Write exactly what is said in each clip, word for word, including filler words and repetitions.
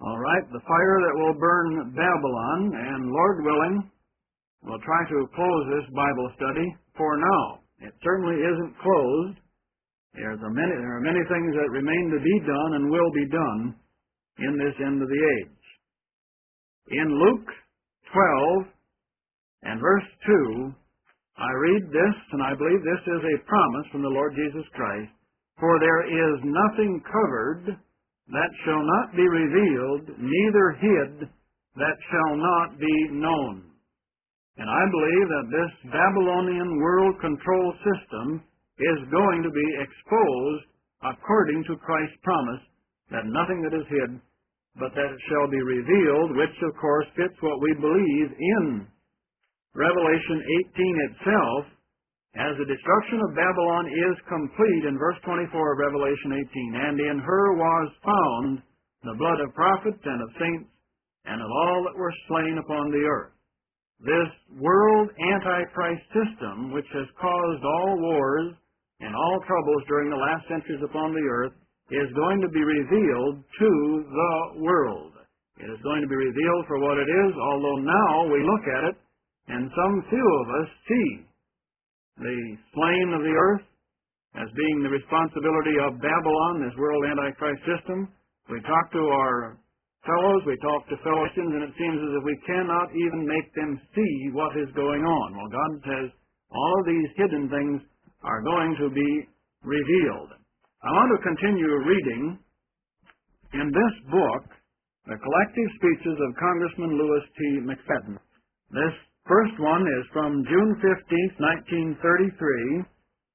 All right, the fire that will burn Babylon, and Lord willing, we'll try to close this Bible study for now. It certainly isn't closed. There's a many, there are many things that remain to be done and will be done in this end of the age. In Luke twelve and verse two, I read this, and I believe this is a promise from the Lord Jesus Christ. For there is nothing covered that shall not be revealed, neither hid that shall not be known. And I believe that this Babylonian world control system is going to be exposed according to Christ's promise, that nothing that is hid, but that it shall be revealed, which of course fits what we believe in Revelation eighteen itself, as the destruction of Babylon is complete in verse twenty-four of Revelation eighteen. And in her was found the blood of prophets and of saints and of all that were slain upon the earth. This world Antichrist system, which has caused all wars and all troubles during the last centuries upon the earth, is going to be revealed to the world. It is going to be revealed for what it is, although now we look at it, and some few of us see the slain of the earth as being the responsibility of Babylon, this world Antichrist system. We talk to our fellows, we talk to fellow Christians, and it seems as if we cannot even make them see what is going on. Well, God says all of these hidden things are going to be revealed. I want to continue reading in this book, The Collective Speeches of Congressman Louis T. McFadden. This first one is from June fifteenth, nineteen thirty-three,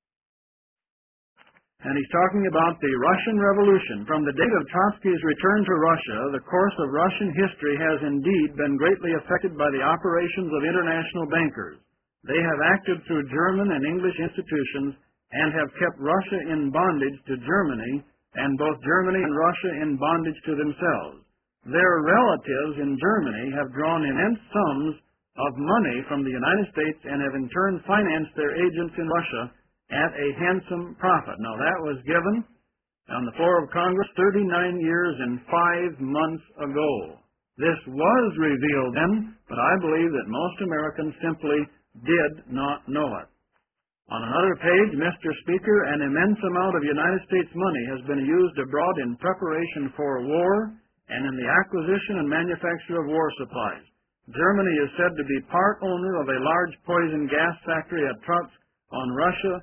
and he's talking about the Russian Revolution. From the date of Trotsky's return to Russia, the course of Russian history has indeed been greatly affected by the operations of international bankers. They have acted through German and English institutions and have kept Russia in bondage to Germany, and both Germany and Russia in bondage to themselves. Their relatives in Germany have drawn immense sums of money from the United States and have in turn financed their agents in Russia at a handsome profit. Now that was given on the floor of Congress thirty-nine years and five months ago. This was revealed then, but I believe that most Americans simply did not know it. On another page, Mister Speaker, an immense amount of United States money has been used abroad in preparation for war and in the acquisition and manufacture of war supplies. Germany is said to be part owner of a large poison gas factory at Trotsk on Russia,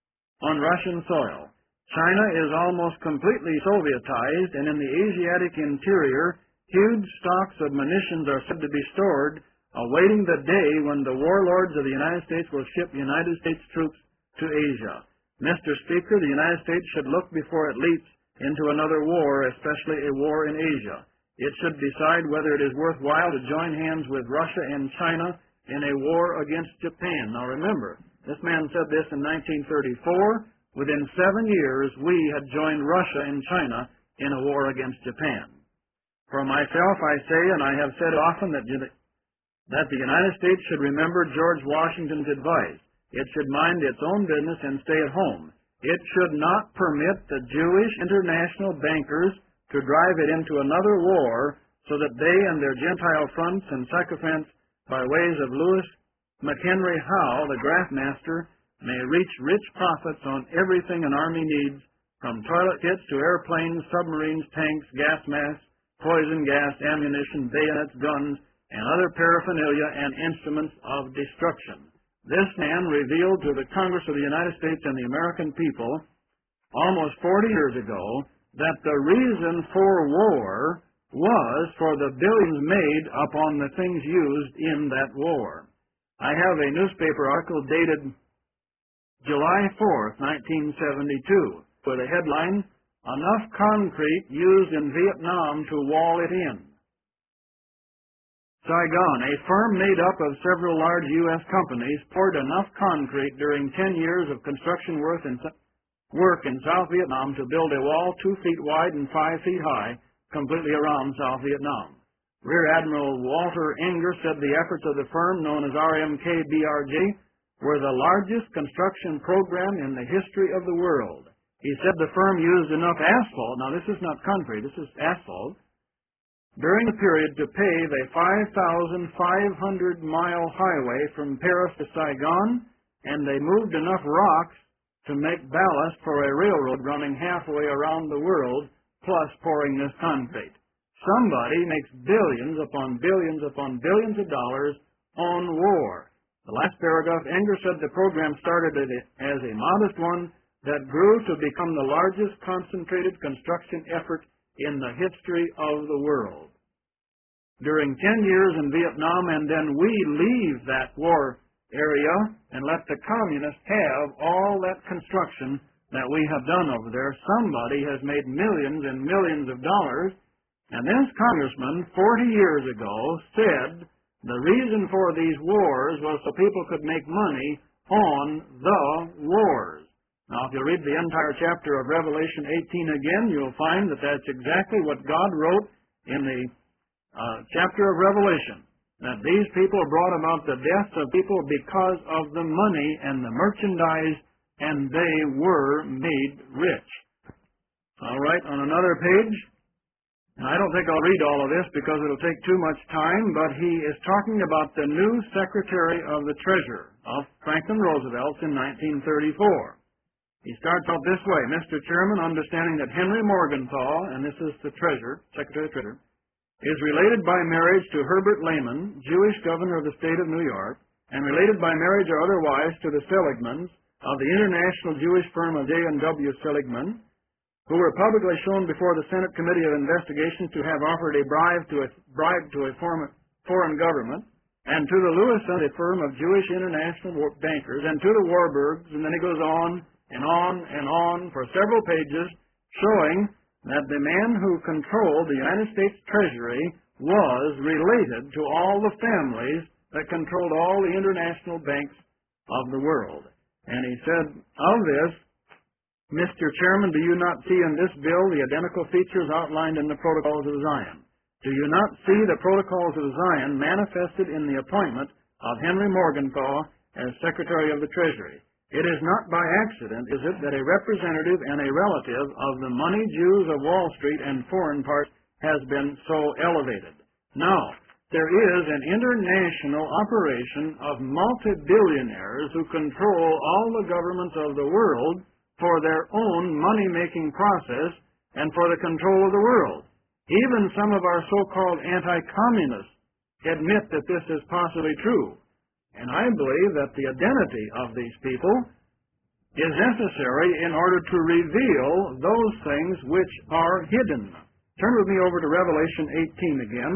on Russian soil. China is almost completely Sovietized, and in the Asiatic interior, huge stocks of munitions are said to be stored, awaiting the day when the warlords of the United States will ship United States troops to Asia. Mister Speaker, the United States should look before it leaps into another war, especially a war in Asia. It should decide whether it is worthwhile to join hands with Russia and China in a war against Japan. Now remember, this man said this in nineteen thirty-four. Within seven years, we had joined Russia and China in a war against Japan. For myself, I say, and I have said often, that, that the United States should remember George Washington's advice. It should mind its own business and stay at home. It should not permit the Jewish international bankers to drive it into another war so that they and their Gentile fronts and sycophants, by ways of Louis McHenry Howe, the graftmaster, may reach rich profits on everything an army needs, from toilet kits to airplanes, submarines, tanks, gas masks, poison gas, ammunition, bayonets, guns, and other paraphernalia and instruments of destruction. This man revealed to the Congress of the United States and the American people almost forty years ago that the reason for war was for the billions made upon the things used in that war. I have a newspaper article dated July fourth, nineteen seventy-two, with a headline, "Enough Concrete Used in Vietnam to Wall It In." Saigon, a firm made up of several large U S companies, poured enough concrete during ten years of construction work in work in South Vietnam to build a wall two feet wide and five feet high, completely around South Vietnam. Rear Admiral Walter Enger said the efforts of the firm, known as R M K B R G, were the largest construction program in the history of the world. He said the firm used enough asphalt, now this is not concrete, this is asphalt, during the period to pave a five thousand five hundred mile highway from Paris to Saigon, and they moved enough rocks to make ballast for a railroad running halfway around the world, plus pouring this concrete. Somebody makes billions upon billions upon billions of dollars on war. The last paragraph, Enger said the program started as a modest one that grew to become the largest concentrated construction effort in the history of the world. During ten years in Vietnam, and then we leave that war area and let the communists have all that construction that we have done over there. Somebody has made millions and millions of dollars, and this congressman forty years ago said the reason for these wars was so people could make money on the wars. Now, if you read the entire chapter of Revelation eighteen again, you'll find that that's exactly what God wrote in the uh, chapter of Revelation, that these people brought about the deaths of people because of the money and the merchandise, and they were made rich. All right, on another page, and I don't think I'll read all of this because it'll take too much time, but he is talking about the new Secretary of the Treasury of Franklin Roosevelt in nineteen thirty-four. He starts out this way: Mister Chairman, understanding that Henry Morgenthau, and this is the Treasurer, Secretary of the Treasury, is related by marriage to Herbert Lehman, Jewish governor of the state of New York, and related by marriage or otherwise to the Seligmans of the international Jewish firm of J and W Seligman, who were publicly shown before the Senate Committee of Investigation to have offered a bribe to a, bribe to a foreign, foreign government, and to the Lewis and a firm of Jewish international bankers, and to the Warburgs, and then he goes on and on and on for several pages, showing that the man who controlled the United States Treasury was related to all the families that controlled all the international banks of the world. And he said, of this, Mister Chairman, do you not see in this bill the identical features outlined in the Protocols of Zion? Do you not see the Protocols of Zion manifested in the appointment of Henry Morgenthau as Secretary of the Treasury? It is not by accident, is it, that a representative and a relative of the money Jews of Wall Street and foreign parts has been so elevated. Now, there is an international operation of multi-billionaires who control all the governments of the world for their own money-making process and for the control of the world. Even some of our so-called anti-communists admit that this is possibly true. And I believe that the identity of these people is necessary in order to reveal those things which are hidden. Turn with me over to Revelation eighteen again,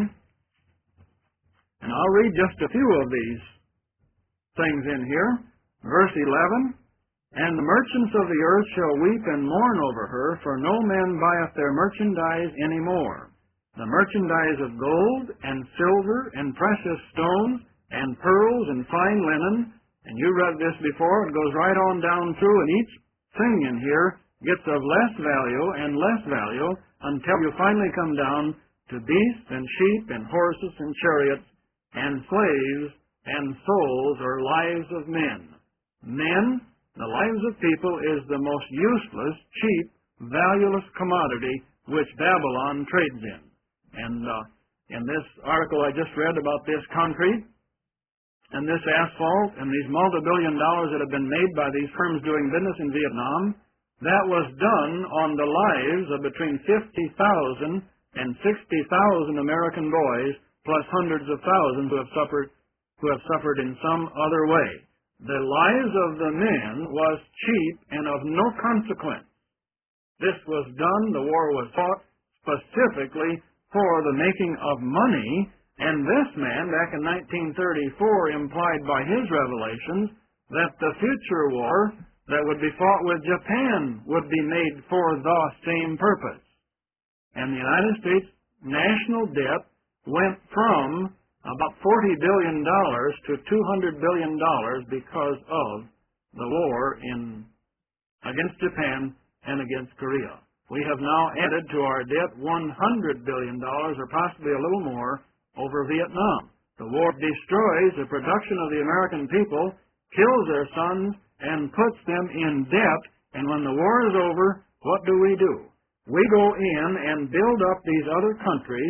and I'll read just a few of these things in here. Verse eleven, and the merchants of the earth shall weep and mourn over her, for no man buyeth their merchandise any more. The merchandise of gold and silver and precious stones and pearls and fine linen, and you read this before, it goes right on down through, and each thing in here gets of less value and less value until you finally come down to beasts and sheep and horses and chariots and slaves and souls or lives of men. Men, the lives of people, is the most useless, cheap, valueless commodity which Babylon trades in. And uh, in this article I just read about this concrete, and this asphalt and these multi-billion dollars that have been made by these firms doing business in Vietnam, that was done on the lives of between fifty thousand and sixty thousand American boys, plus hundreds of thousands who have suffered, who have suffered in some other way. The lives of the men was cheap and of no consequence. This was done, the war was fought specifically for the making of money. And this man, back in nineteen thirty-four, implied by his revelations that the future war that would be fought with Japan would be made for the same purpose. And the United States national debt went from about forty billion dollars to two hundred billion dollars because of the war in against Japan and against Korea. We have now added to our debt one hundred billion dollars, or possibly a little more, over Vietnam. The war destroys the production of the American people, kills their sons, and puts them in debt. And when the war is over, what do we do? We go in and build up these other countries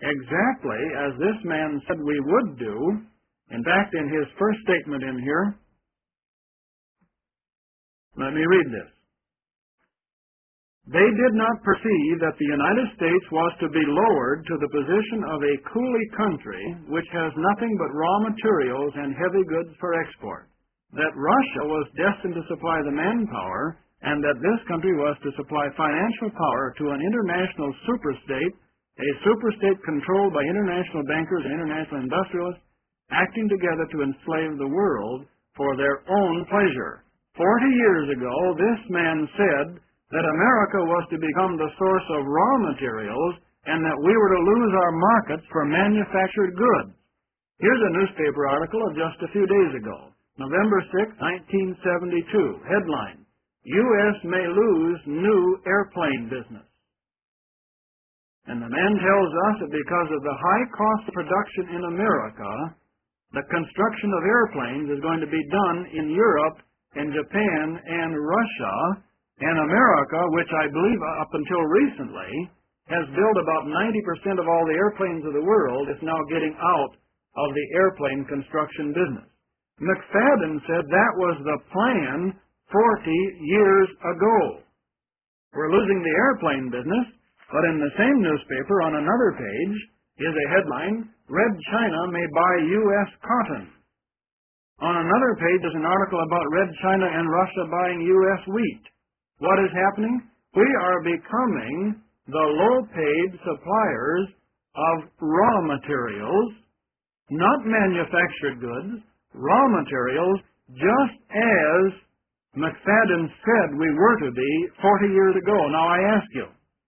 exactly as this man said we would do. In fact, in his first statement in here, let me read this. They did not perceive that the United States was to be lowered to the position of a coolie country which has nothing but raw materials and heavy goods for export, that Russia was destined to supply the manpower, and that this country was to supply financial power to an international superstate, a superstate controlled by international bankers and international industrialists, acting together to enslave the world for their own pleasure. Forty years ago, this man said that America was to become the source of raw materials and that we were to lose our markets for manufactured goods. Here's a newspaper article of just a few days ago, November sixth, nineteen seventy-two. Headline, U S may lose new airplane business. And the man tells us that because of the high cost of production in America, the construction of airplanes is going to be done in Europe, in Japan, and Russia. And America, which I believe up until recently has built about ninety percent of all the airplanes of the world, is now getting out of the airplane construction business. McFadden said that was the plan forty years ago. We're losing the airplane business, but in the same newspaper on another page is a headline, Red China may buy U S cotton. On another page is an article about Red China and Russia buying U S wheat. What is happening? We are becoming the low-paid suppliers of raw materials, not manufactured goods, raw materials, just as McFadden said we were to be forty years ago. Now I ask you,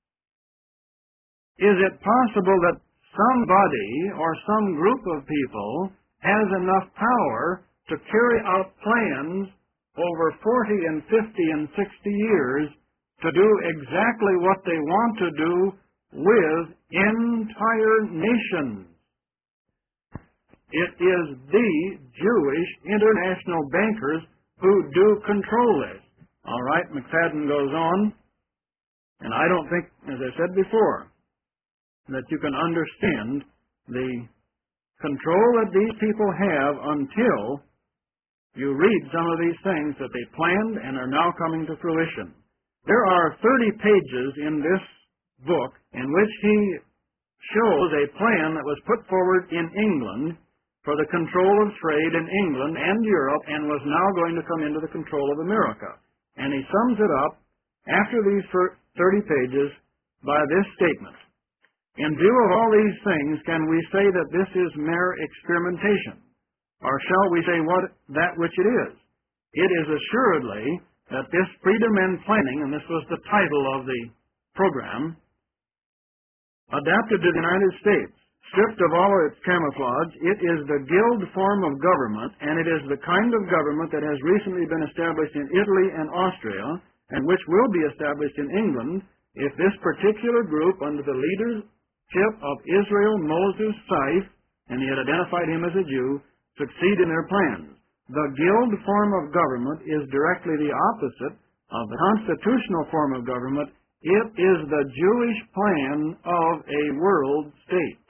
is it possible that somebody or some group of people has enough power to carry out plans over forty and fifty and sixty years to do exactly what they want to do with entire nations? It is the Jewish international bankers who do control this. All right, McFadden goes on, and I don't think, as I said before, that you can understand the control that these people have until you read some of these things that they planned and are now coming to fruition. There are thirty pages in this book in which he shows a plan that was put forward in England for the control of trade in England and Europe and was now going to come into the control of America. And he sums it up after these thirty pages by this statement. In view of all these things, can we say that this is mere experimentation? Or shall we say what that which it is? It is assuredly that this freedom and planning, and this was the title of the program, adapted to the United States, stripped of all its camouflage, it is the guild form of government, and it is the kind of government that has recently been established in Italy and Austria, and which will be established in England, if this particular group, under the leadership of Israel Moses Seif, and he had identified him as a Jew, succeed in their plans. The guild form of government is directly the opposite of the constitutional form of government. It is the Jewish plan of a world state.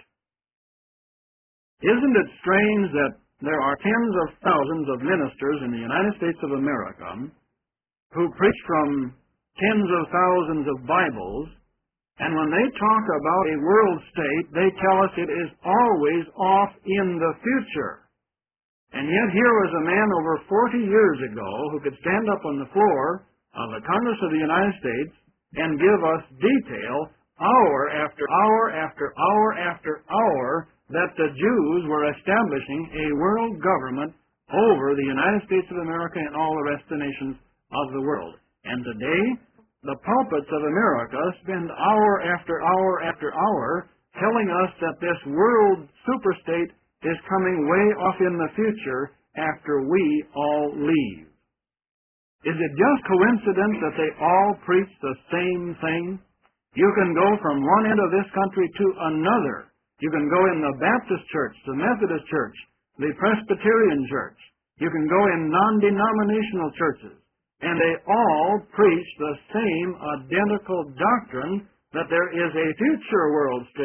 Isn't it strange that there are tens of thousands of ministers in the United States of America who preach from tens of thousands of Bibles, and when they talk about a world state, they tell us it is always off in the future. And yet here was a man over forty years ago who could stand up on the floor of the Congress of the United States and give us detail, hour after hour after hour after hour, that the Jews were establishing a world government over the United States of America and all the rest of the nations of the world. And today, the pulpits of America spend hour after hour after hour telling us that this world superstate is coming way off in the future after we all leave. Is it just coincidence that they all preach the same thing? You can go from one end of this country to another. You can go in the Baptist church, the Methodist church, the Presbyterian church. You can go in non-denominational churches. And they all preach the same identical doctrine that there is a future world state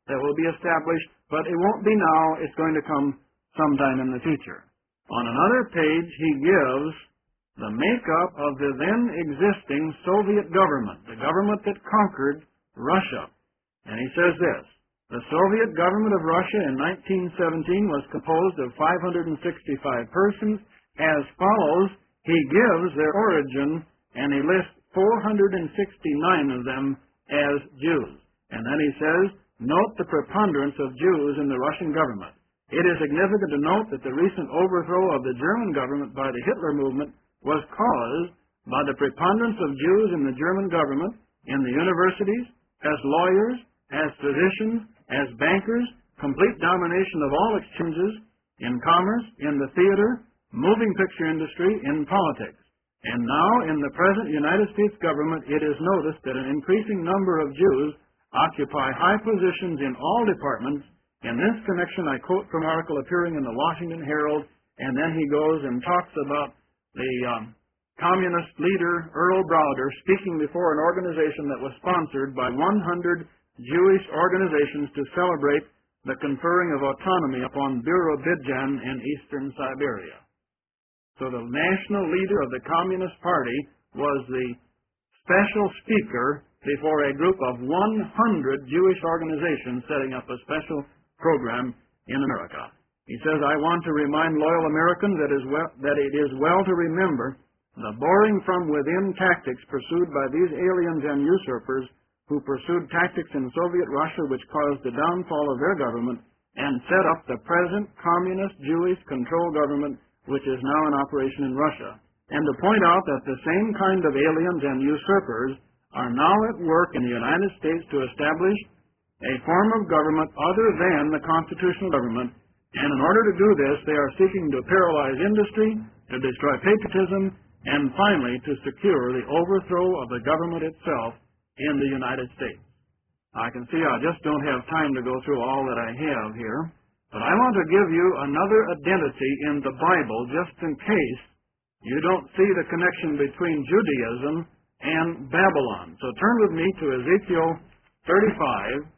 that will be established, but it won't be now. It's going to come sometime in the future. On another page, he gives the makeup of the then existing Soviet government, the government that conquered Russia. And he says this: the Soviet government of Russia in nineteen seventeen was composed of five hundred sixty-five persons. As follows, he gives their origin, and he lists four hundred sixty-nine of them as Jews. And then he says, note the preponderance of Jews in the Russian government. It is significant to note that the recent overthrow of the German government by the Hitler movement was caused by the preponderance of Jews in the German government, in the universities, as lawyers, as physicians, as bankers, complete domination of all exchanges, in commerce, in the theater, moving picture industry, in politics. And now, in the present United States government, it is noticed that an increasing number of Jews occupy high positions in all departments. In this connection, I quote from an article appearing in the Washington Herald, and then he goes and talks about the um, communist leader, Earl Browder, speaking before an organization that was sponsored by one hundred Jewish organizations to celebrate the conferring of autonomy upon Birobidzhan in eastern Siberia. So the national leader of the Communist Party was the special speaker before a group of one hundred Jewish organizations setting up a special program in America. He says, I want to remind loyal Americans that, is well, that it is well to remember the boring from within tactics pursued by these aliens and usurpers who pursued tactics in Soviet Russia which caused the downfall of their government and set up the present communist Jewish control government which is now in operation in Russia, and to point out that the same kind of aliens and usurpers are now at work in the United States to establish a form of government other than the constitutional government, and in order to do this, they are seeking to paralyze industry, to destroy patriotism, and finally to secure the overthrow of the government itself in the United States. I can see I just don't have time to go through all that I have here, but I want to give you another identity in the Bible just in case you don't see the connection between Judaism and Babylon. So turn with me to Ezekiel thirty-five.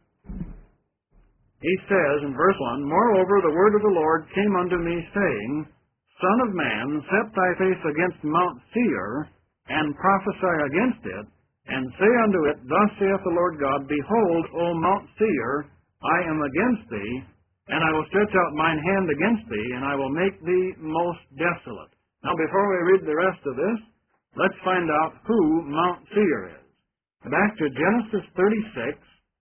He says in verse one, Moreover, the word of the Lord came unto me, saying, Son of man, set thy face against Mount Seir, and prophesy against it, and say unto it, Thus saith the Lord God, Behold, O Mount Seir, I am against thee, and I will stretch out mine hand against thee, and I will make thee most desolate. Now, before we read the rest of this, let's find out who Mount Seir is. Back to Genesis thirty-six,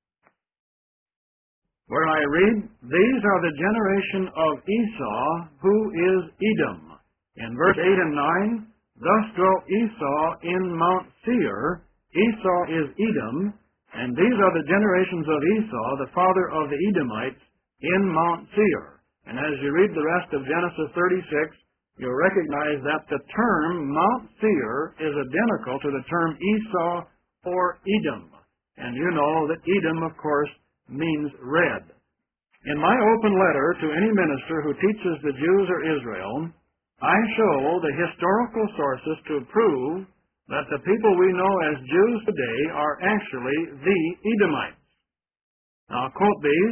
where I read, These are the generation of Esau, who is Edom. In verse eight and nine, Thus dwelt Esau in Mount Seir. Esau is Edom, and these are the generations of Esau, the father of the Edomites, in Mount Seir. And as you read the rest of Genesis thirty-six, you'll recognize that the term Mount Seir is identical to the term Esau or Edom. And you know that Edom, of course, means red. In my open letter to any minister who teaches the Jews or Israel, I show the historical sources to prove that the people we know as Jews today are actually the Edomites. Now, I'll quote these.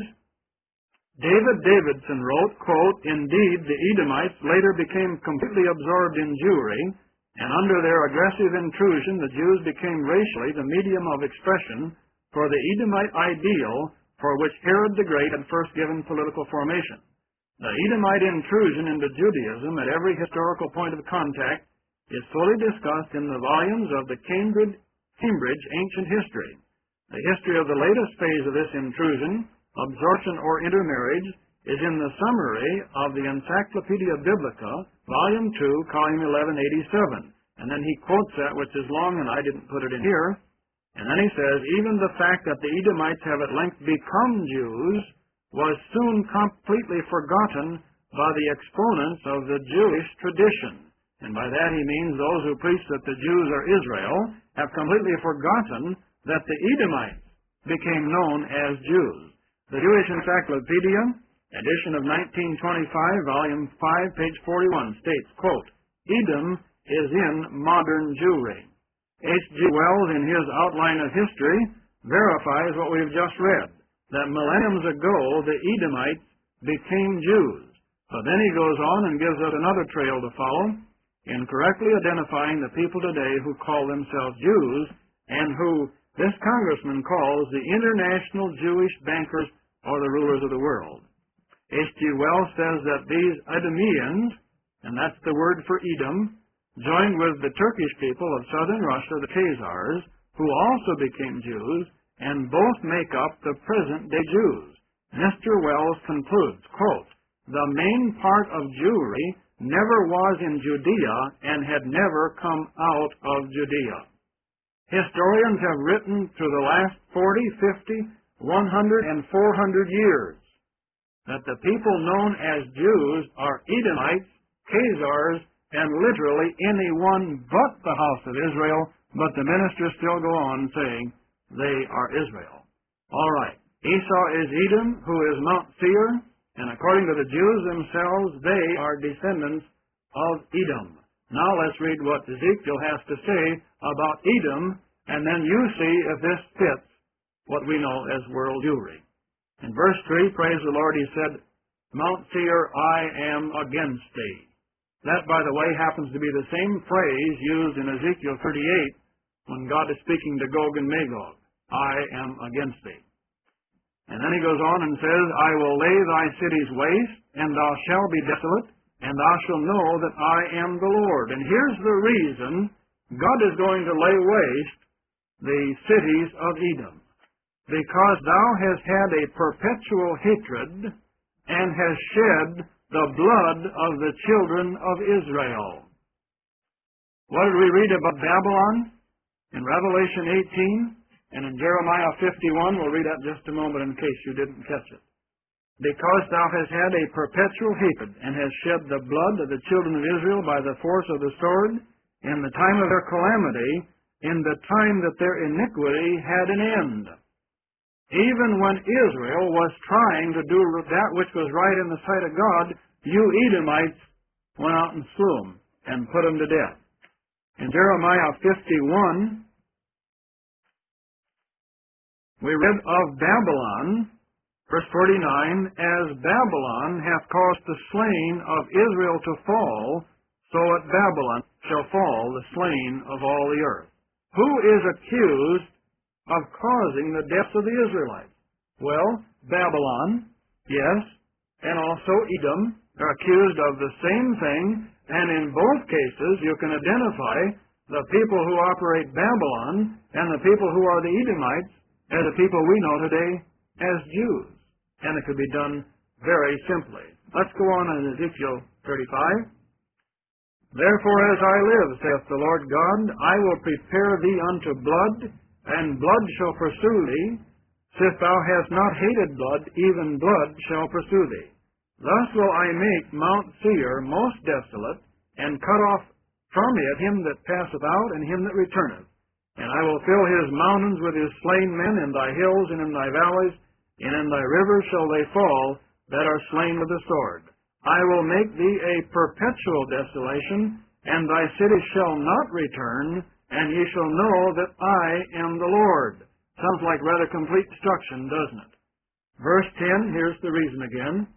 David Davidson wrote, quote, Indeed, the Edomites later became completely absorbed in Jewry, and under their aggressive intrusion, the Jews became racially the medium of expression for the Edomite ideal for which Herod the Great had first given political formation. The Edomite intrusion into Judaism at every historical point of contact is fully discussed in the volumes of the Cambridge, Cambridge Ancient History. The history of the latest phase of this intrusion, absorption or intermarriage, is in the summary of the Encyclopedia Biblica, Volume two, Column eleven eighty-seven. And then he quotes that, which is long, and I didn't put it in here. And then he says, even the fact that the Edomites have at length become Jews was soon completely forgotten by the exponents of the Jewish tradition. And by that he means those who preach that the Jews are Israel have completely forgotten that the Edomites became known as Jews. The Jewish Encyclopedia, edition of nineteen twenty-five, volume five, page forty-one, states, quote, Edom is in modern Jewry. H G Wells, in his Outline of History, verifies what we've just read. that millenniums ago the Edomites became Jews. But then he goes on and gives us another trail to follow in correctly identifying the people today who call themselves Jews and who this congressman calls the international Jewish bankers or the rulers of the world. H G Wells says that these Edomians, and that's the word for Edom, joined with the Turkish people of southern Russia, the Khazars, who also became Jews, and both make up the present-day Jews. Mister Wells concludes, quote, "The main part of Jewry never was in Judea and had never come out of Judea." Historians have written through the last forty, fifty, one hundred, and four hundred years that the people known as Jews are Edomites, Khazars, and literally anyone but the house of Israel, but the ministers still go on saying they are Israel. All right. Esau is Edom, who is Mount Seir, and according to the Jews themselves, they are descendants of Edom. Now let's read what Ezekiel has to say about Edom, and then you see if this fits what we know as world Jewry. In verse three, praise the Lord, he said, "Mount Seir, I am against thee." That, by the way, happens to be the same phrase used in Ezekiel thirty-eight when God is speaking to Gog and Magog. I am against thee. And then he goes on and says, "I will lay thy cities waste, and thou shalt be desolate, and thou shalt know that I am the Lord." And here's the reason God is going to lay waste the cities of Edom. "Because thou hast had a perpetual hatred, and hast shed the blood of the children of Israel." What did we read about Babylon? In Revelation eighteen, and in Jeremiah fifty-one, we'll read that in just a moment in case you didn't catch it. "Because thou hast had a perpetual hatred, and hast shed the blood of the children of Israel by the force of the sword, in the time of their calamity, in the time that their iniquity had an end." Even when Israel was trying to do that which was right in the sight of God, you Edomites went out and slew them and put them to death. In Jeremiah fifty-one, we read of Babylon, verse forty-nine, "As Babylon hath caused the slain of Israel to fall, so at Babylon shall fall the slain of all the earth." Who is accused of causing the deaths of the Israelites? Well, Babylon, yes, and also Edom are accused of the same thing, and in both cases you can identify the people who operate Babylon and the people who are the Edomites as the people we know today as Jews. And it could be done very simply. Let's go on in Ezekiel thirty-five. "Therefore as I live, saith the Lord God, I will prepare thee unto blood, and blood shall pursue thee. Sith thou hast not hated blood, even blood shall pursue thee. Thus will I make Mount Seir most desolate, and cut off from it him that passeth out, and him that returneth. And I will fill his mountains with his slain men, in thy hills and in thy valleys, and in thy rivers shall they fall that are slain with the sword. I will make thee a perpetual desolation, and thy cities shall not return, and ye shall know that I am the Lord." Sounds like rather complete destruction, doesn't it? Verse ten, here's the reason again.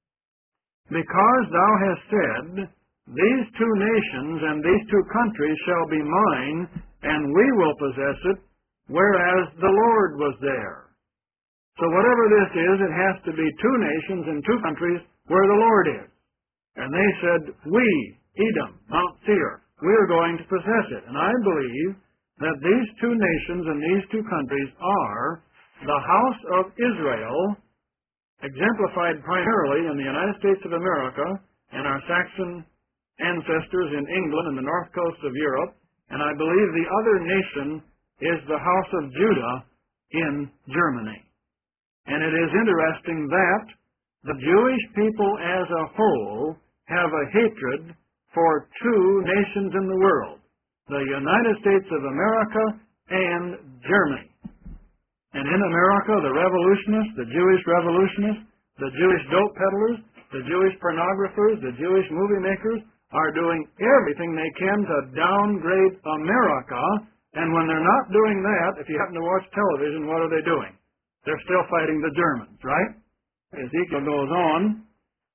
"Because thou hast said, These two nations and these two countries shall be mine, and we will possess it, whereas the Lord was there." So whatever this is, it has to be two nations and two countries where the Lord is. And they said, "We, Edom, Mount Seir, we are going to possess it." And I believe that these two nations and these two countries are the house of Israel, exemplified primarily in the United States of America and our Saxon ancestors in England and the north coast of Europe, and I believe the other nation is the house of Judah in Germany. And it is interesting that the Jewish people as a whole have a hatred for two nations in the world, the United States of America and Germany. And in America, the revolutionists, the Jewish revolutionists, the Jewish dope peddlers, the Jewish pornographers, the Jewish movie makers are doing everything they can to downgrade America. And when they're not doing that, if you happen to watch television, what are they doing? They're still fighting the Germans, right? Ezekiel goes on,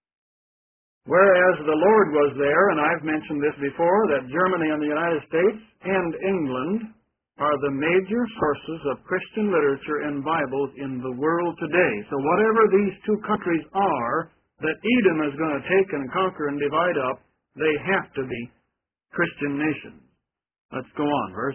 whereas the Lord was there, and I've mentioned this before, that Germany and the United States and England are the major sources of Christian literature and Bibles in the world today. So whatever these two countries are that Edom is going to take and conquer and divide up, they have to be Christian nations. Let's go on, verse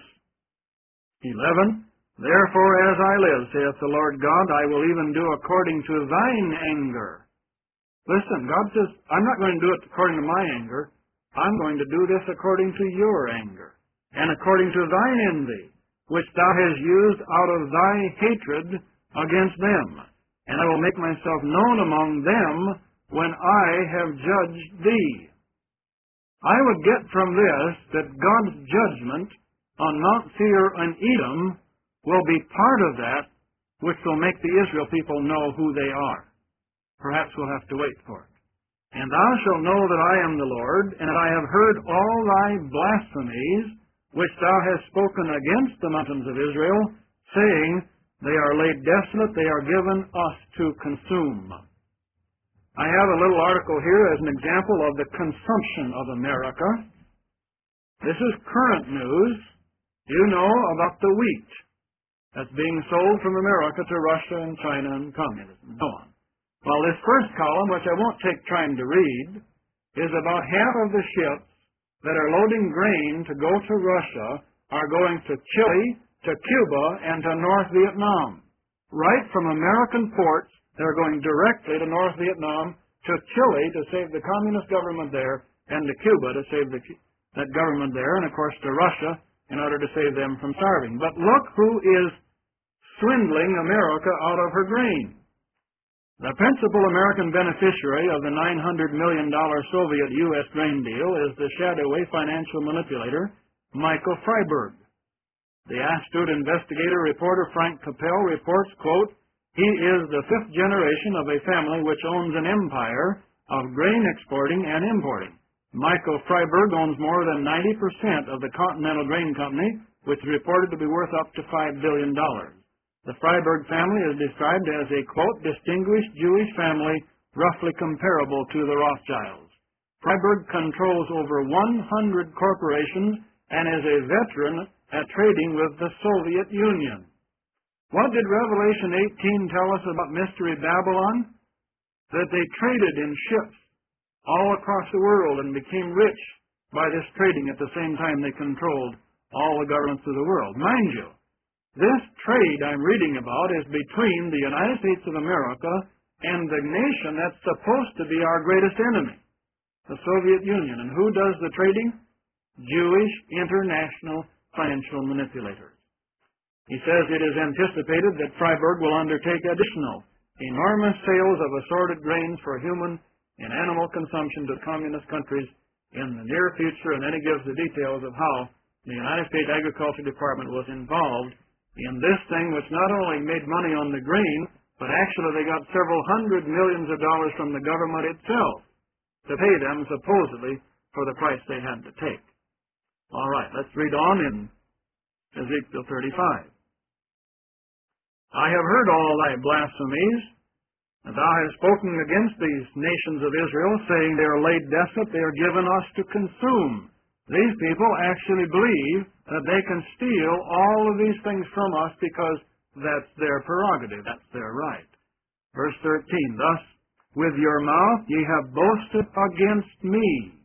eleven. Therefore, as I live, saith the Lord God, I will even do according to thine anger. Listen, God says, I'm not going to do it according to my anger. I'm going to do this according to your anger, and according to thine envy, which thou hast used out of thy hatred against them. And I will make myself known among them when I have judged thee. I would get from this that God's judgment on Mount Seir and Edom will be part of that which will make the Israel people know who they are. Perhaps we'll have to wait for it. And thou shalt know that I am the Lord, and that I have heard all thy blasphemies, which thou hast spoken against the mountains of Israel, saying, they are laid desolate, they are given us to consume. I have a little article here as an example of the consumption of America. This is current news. You know about the wheat that's being sold from America to Russia and China and communism and so on. Well, this first column, which I won't take time to read, is about half of the ships that are loading grain to go to Russia are going to Chile, to Cuba, and to North Vietnam. Right from American ports, they're going directly to North Vietnam, to Chile to save the communist government there, and to Cuba to save the, that government there, and of course to Russia in order to save them from starving. But look who is swindling America out of her grain. The principal American beneficiary of the nine hundred million dollars Soviet U S grain deal is the shadowy financial manipulator, Michael Freiberg. The astute investigator reporter Frank Capel reports, quote, he is the fifth generation of a family which owns an empire of grain exporting and importing. Michael Freiberg owns more than ninety percent of the Continental Grain Company, which is reported to be worth up to five billion dollars. The Freiberg family is described as a, quote, distinguished Jewish family roughly comparable to the Rothschilds. Freiberg controls over one hundred corporations and is a veteran at trading with the Soviet Union. What did Revelation eighteen tell us about Mystery Babylon? That they traded in ships all across the world and became rich by this trading at the same time they controlled all the governments of the world. Mind you, this trade I'm reading about is between the United States of America and the nation that's supposed to be our greatest enemy, the Soviet Union. And who does the trading? Jewish international financial manipulators. He says it is anticipated that Freiberg will undertake additional enormous sales of assorted grains for human and animal consumption to communist countries in the near future, and then he gives the details of how the United States Agriculture Department was involved in this thing, which not only made money on the grain, but actually they got several hundred millions of dollars from the government itself to pay them, supposedly, for the price they had to take. All right, let's read on in Ezekiel thirty-five. I have heard all thy blasphemies, and thou hast spoken against these nations of Israel, saying they are laid desolate, they are given us to consume. These people actually believe that they can steal all of these things from us because that's their prerogative, that's their right. Verse thirteen, thus with your mouth ye have boasted against me.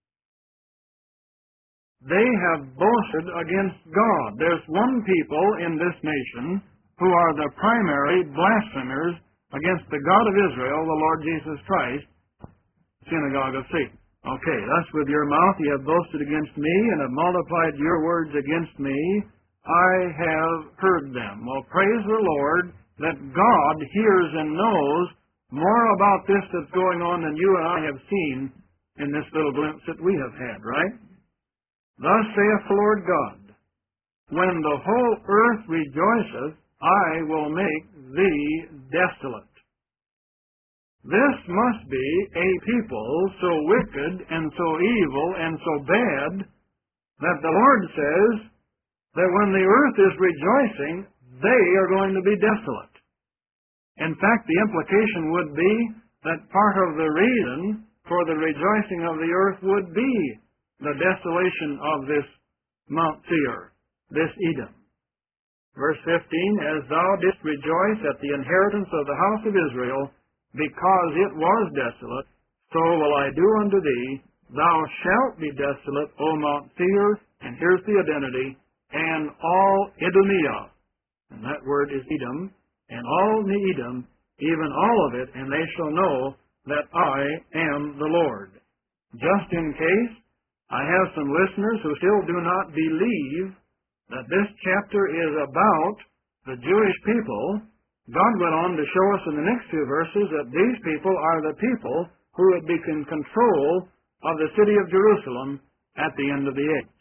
They have boasted against God. There's one people in this nation who are the primary blasphemers against the God of Israel, the Lord Jesus Christ, synagogue of Satan. Okay, thus with your mouth ye have boasted against me, and have multiplied your words against me. I have heard them. Well, praise the Lord that God hears and knows more about this that's going on than you and I have seen in this little glimpse that we have had, right? Thus saith the Lord God, when the whole earth rejoiceth, I will make thee desolate. This must be a people so wicked and so evil and so bad that the Lord says that when the earth is rejoicing, they are going to be desolate. In fact, the implication would be that part of the reason for the rejoicing of the earth would be the desolation of this Mount Seir, this Edom. Verse fifteen, as thou didst rejoice at the inheritance of the house of Israel, because it was desolate, so will I do unto thee. Thou shalt be desolate, O Mount Seir, and here's the identity, and all Edomia, and that word is Edom, and all the Edom, even all of it, and they shall know that I am the Lord. Just in case, I have some listeners who still do not believe that this chapter is about the Jewish people. God went on to show us in the next few verses that these people are the people who would be in control of the city of Jerusalem at the end of the age.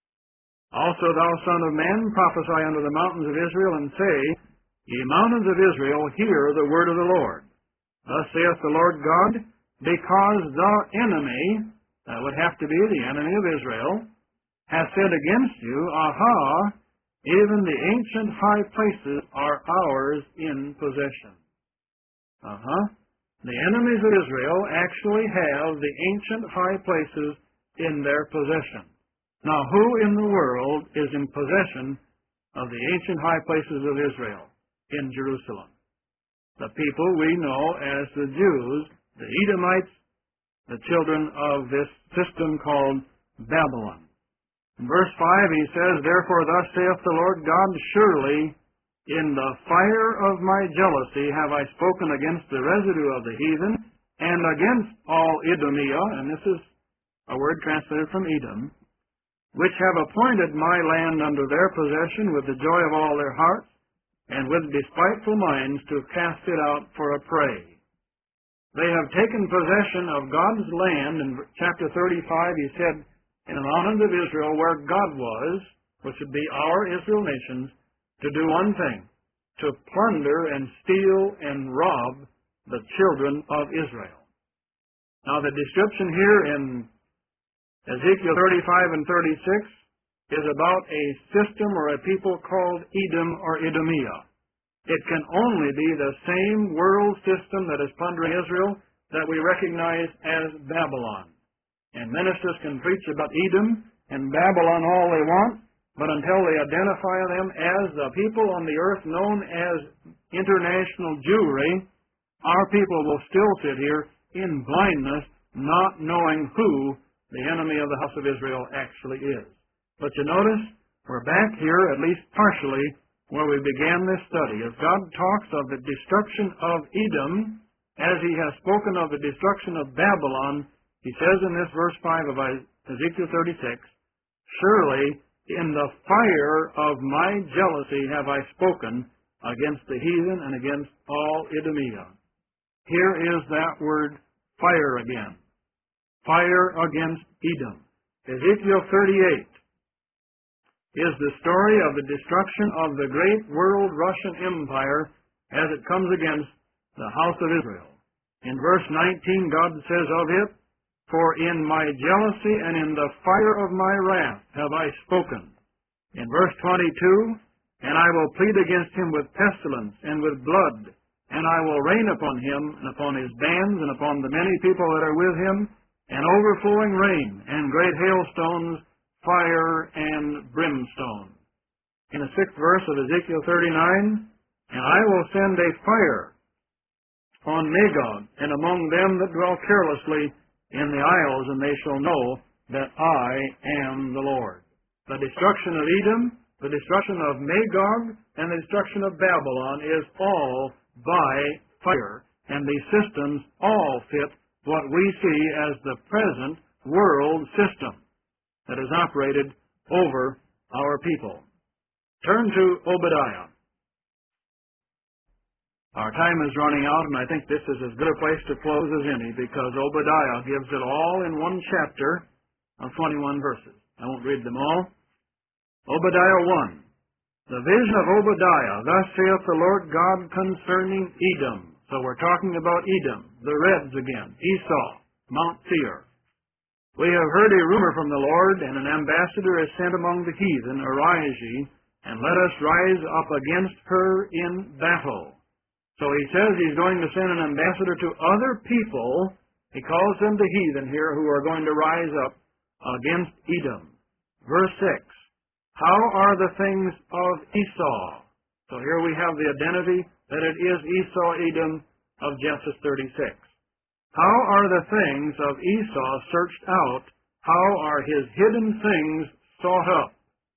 Also, thou son of man, prophesy unto the mountains of Israel, and say, Ye mountains of Israel, hear the word of the Lord. Thus saith the Lord God, because the enemy, that would have to be the enemy of Israel, hath said against you, Aha, even the ancient high places are ours in possession. Uh-huh. The enemies of Israel actually have the ancient high places in their possession. Now, who in the world is in possession of the ancient high places of Israel in Jerusalem? The people we know as the Jews, the Edomites, the children of this system called Babylon. In verse five he says, Therefore thus saith the Lord God, Surely in the fire of my jealousy have I spoken against the residue of the heathen, and against all Edomia, and this is a word translated from Edom, which have appointed my land unto their possession with the joy of all their hearts, and with despiteful minds to cast it out for a prey. They have taken possession of God's land. In chapter thirty-five he said, In the mountains of Israel where God was, which would be our Israel nations, to do one thing, to plunder and steal and rob the children of Israel. Now the description here in Ezekiel thirty-five and thirty-six is about a system or a people called Edom or Edomia. It can only be the same world system that is plundering Israel that we recognize as Babylon. And ministers can preach about Edom and Babylon all they want, but until they identify them as the people on the earth known as international Jewry, our people will still sit here in blindness, not knowing who the enemy of the house of Israel actually is. But you notice, we're back here, at least partially, where we began this study. As God talks of the destruction of Edom, as he has spoken of the destruction of Babylon, he says in this verse five of Ezekiel thirty-six, Surely in the fire of my jealousy have I spoken against the heathen and against all Edomia. Here is that word fire again. Fire against Edom. Ezekiel thirty-eight is the story of the destruction of the great world Russian Empire as it comes against the house of Israel. In verse nineteen, God says of it, For in my jealousy and in the fire of my wrath have I spoken. In verse twenty-two, And I will plead against him with pestilence and with blood, and I will rain upon him and upon his bands and upon the many people that are with him, and overflowing rain and great hailstones, fire and brimstone. In the sixth verse of Ezekiel thirty-nine, And I will send a fire on Magog, and among them that dwell carelessly in the isles, and they shall know that I am the Lord. The destruction of Edom, the destruction of Magog, and the destruction of Babylon is all by fire, and these systems all fit what we see as the present world system that is operated over our people. Turn to Obadiah. Our time is running out, and I think this is as good a place to close as any, because Obadiah gives it all in one chapter of twenty-one verses. I won't read them all. Obadiah one. The vision of Obadiah, Thus saith the Lord God concerning Edom. So we're talking about Edom, the Reds again, Esau, Mount Seir. We have heard a rumor from the Lord, and an ambassador is sent among the heathen, Arise ye, and let us rise up against her in battle. So he says he's going to send an ambassador to other people. He calls them the heathen here, who are going to rise up against Edom. Verse six, how are the things of Esau? So here we have the identity that it is Esau, Edom of Genesis thirty-six. How are the things of Esau searched out? How are his hidden things sought up?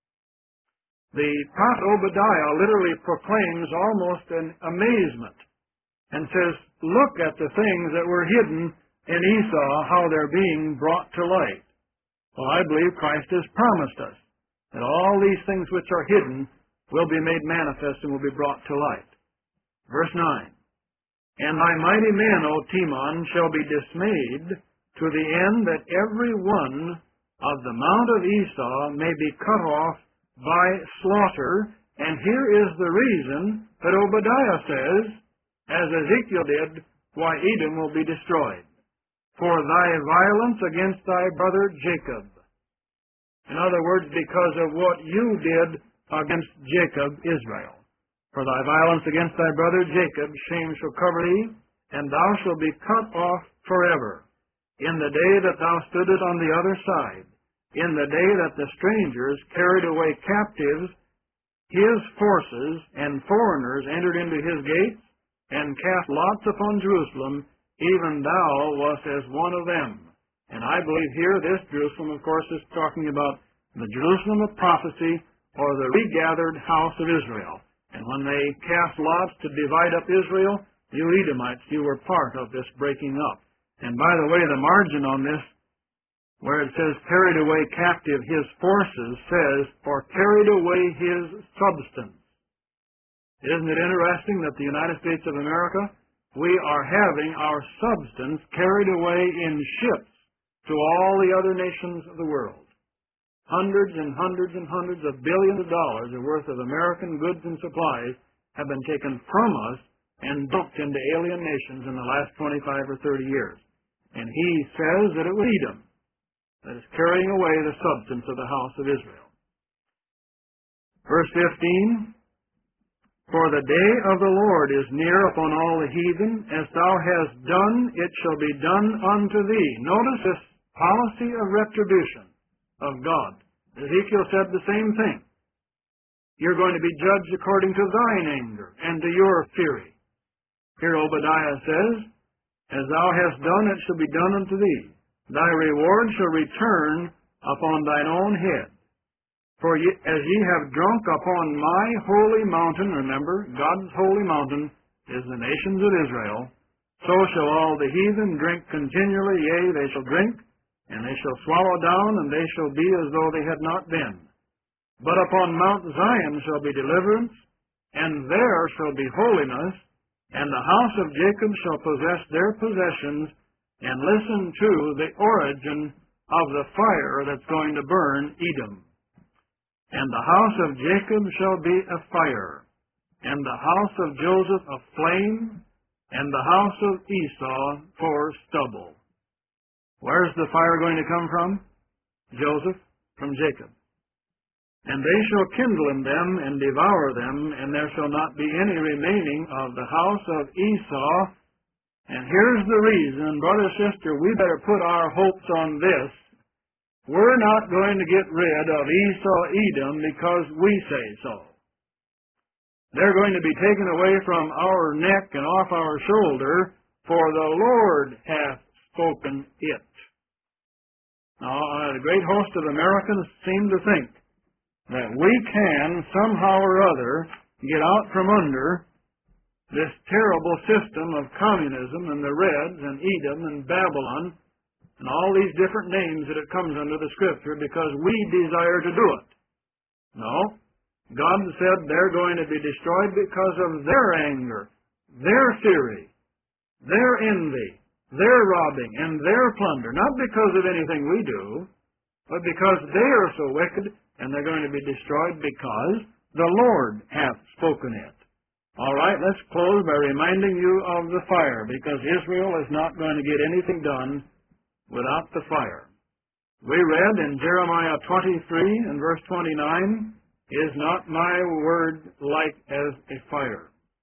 The prophet Obadiah literally proclaims almost an amazement and says, look at the things that were hidden in Esau, how they're being brought to light. Well, I believe Christ has promised us that all these things which are hidden will be made manifest and will be brought to light. Verse nine, and thy mighty men, O Timon, shall be dismayed to the end that every one of the mount of Esau may be cut off by slaughter. And here is the reason that Obadiah says, as Ezekiel did, why Edom will be destroyed. For thy violence against thy brother Jacob. In other words, because of what you did against Jacob, Israel. For thy violence against thy brother Jacob, shame shall cover thee, and thou shalt be cut off forever. In the day that thou stoodest on the other side, in the day that the strangers carried away captives, his forces and foreigners entered into his gates, and cast lots upon Jerusalem, even thou wast as one of them. And I believe here this Jerusalem, of course, is talking about the Jerusalem of prophecy, or the regathered house of Israel. And when they cast lots to divide up Israel, you Edomites, you were part of this breaking up. And by the way, the margin on this, where it says, carried away captive his forces, says, or carried away his substance. Isn't it interesting that the United States of America, we are having our substance carried away in ships to all the other nations of the world. Hundreds and hundreds and hundreds of billions of dollars worth of American goods and supplies have been taken from us and dumped into alien nations in the last twenty-five or thirty years. And he says that it was Edom that is carrying away the substance of the house of Israel. Verse fifteen, for the day of the Lord is near upon all the heathen. As thou hast done, it shall be done unto thee. Notice this policy of retribution of God. Ezekiel said the same thing. You're going to be judged according to thine anger and to your fury. Here Obadiah says, as thou hast done, it shall be done unto thee. Thy reward shall return upon thine own head. For ye, as ye have drunk upon my holy mountain, remember, God's holy mountain is the nations of Israel, so shall all the heathen drink continually, yea, they shall drink, and they shall swallow down, and they shall be as though they had not been. But upon Mount Zion shall be deliverance, and there shall be holiness, and the house of Jacob shall possess their possessions, and listen to the origin of the fire that's going to burn Edom. And the house of Jacob shall be a fire, and the house of Joseph a flame, and the house of Esau for stubble. Where's the fire going to come from? Joseph, from Jacob. And they shall kindle in them and devour them, and there shall not be any remaining of the house of Esau. And here's the reason, brother, sister, we better put our hopes on this. We're not going to get rid of Esau, Edom, because we say so. They're going to be taken away from our neck and off our shoulder, for the Lord hath spoken it. Now, a great host of Americans seem to think that we can, somehow or other, get out from under this terrible system of communism and the Reds and Edom and Babylon and all these different names that it comes under the Scripture because we desire to do it. No. God said they're going to be destroyed because of their anger, their fury, their envy, their robbing, and their plunder. Not because of anything we do, but because they are so wicked, and they're going to be destroyed because the Lord hath spoken it. All right, let's close by reminding you of the fire, because Israel is not going to get anything done without the fire. We read in Jeremiah twenty-three and verse twenty-nine, is not my word like as a fire,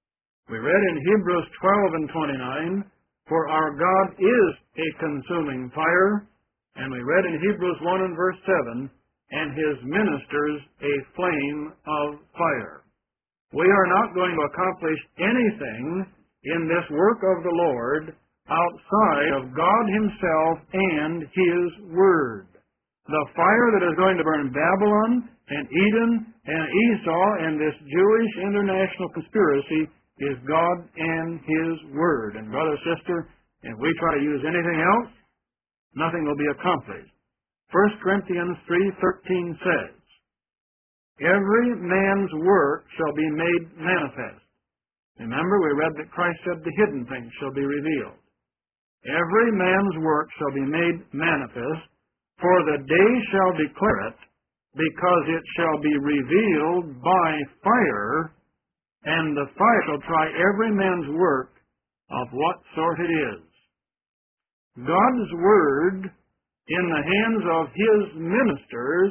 We read in Hebrews twelve and twenty-nine, for our God is a consuming fire. And we read in Hebrews one and verse seven, and his ministers a flame of fire. We are not going to accomplish anything in this work of the Lord outside of God himself and his word. The fire that is going to burn Babylon and Edom and Esau and this Jewish international conspiracy is God and his word. And brother, sister, if we try to use anything else, nothing will be accomplished. First Corinthians three thirteen says, every man's work shall be made manifest. Remember, we read that Christ said the hidden things shall be revealed. Every man's work shall be made manifest, for the day shall declare it, because it shall be revealed by fire, and the fire shall try every man's work of what sort it is. God's word in the hands of his ministers,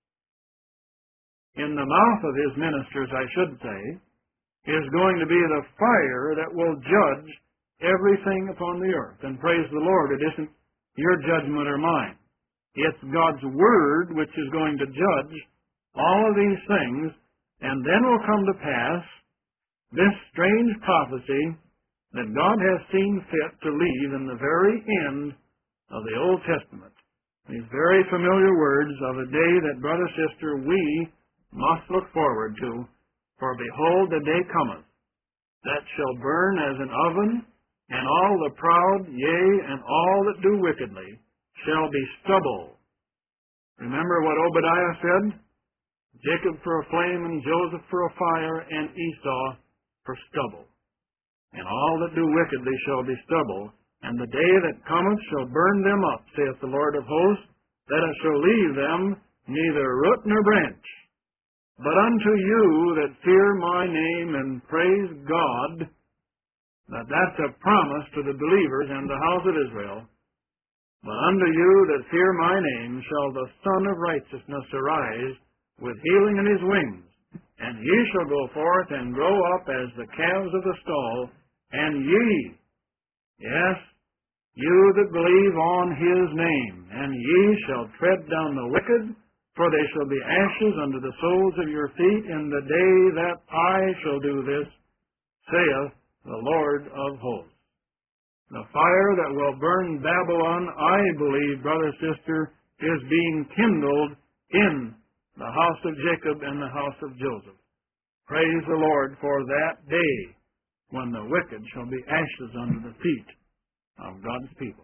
in the mouth of his ministers, I should say, is going to be the fire that will judge everything upon the earth. And praise the Lord, it isn't your judgment or mine. It's God's word which is going to judge all of these things, and then will come to pass this strange prophecy that God has seen fit to leave in the very end of the Old Testament. These very familiar words of a day that, brother, sister, we must look forward to. For behold, the day cometh, that shall burn as an oven, and all the proud, yea, and all that do wickedly, shall be stubble. Remember what Obadiah said? Jacob for a flame, and Joseph for a fire, and Esau for stubble. And all that do wickedly shall be stubble, and the day that cometh shall burn them up, saith the Lord of hosts, that it shall leave them neither root nor branch. But unto you that fear my name and praise God, that that's a promise to the believers and the house of Israel, but unto you that fear my name shall the Son of Righteousness arise with healing in his wings, and ye shall go forth and grow up as the calves of the stall, and ye, yes, you that believe on his name, and ye shall tread down the wicked, for they shall be ashes under the soles of your feet in the day that I shall do this, saith the Lord of hosts. The fire that will burn Babylon, I believe, brother, sister, is being kindled in the house of Jacob and the house of Joseph. Praise the Lord for that day when the wicked shall be ashes under the feet of God's people.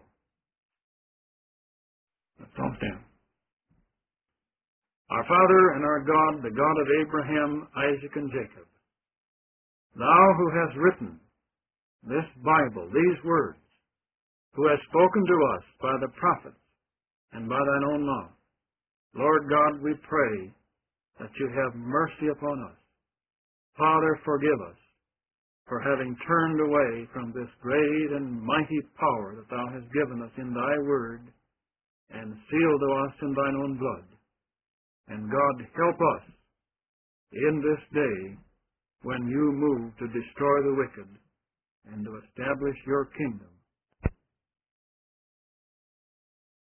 Let's all stand. Our Father and our God, the God of Abraham, Isaac, and Jacob, thou who hast written this Bible, these words, who hast spoken to us by the prophets and by thine own mouth, Lord God, we pray that you have mercy upon us. Father, forgive us for having turned away from this great and mighty power that thou hast given us in thy word and sealed to us in thine own blood. And God, help us in this day when you move to destroy the wicked and to establish your kingdom